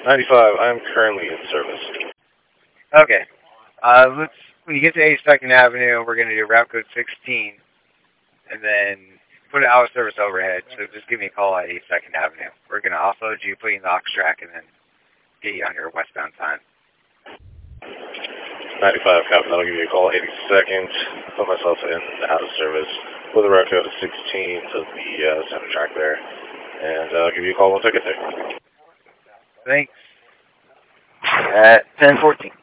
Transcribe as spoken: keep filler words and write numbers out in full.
ninety-five, I'm currently in service. Okay. Uh, let's, when you get to eighty-second Avenue, we're going to do route code sixteen, and then put it out of service overhead, so just give me a call at eighty-second Avenue. We're going to offload you, put you in the aux track, and then get you on your westbound time. ninety-five, copy. I'll give you a call eighty-second. Put myself in out of service with a route code of sixteen to the uh, center track there, and uh, I'll give you a call once I get there. Thanks. At ten fourteen.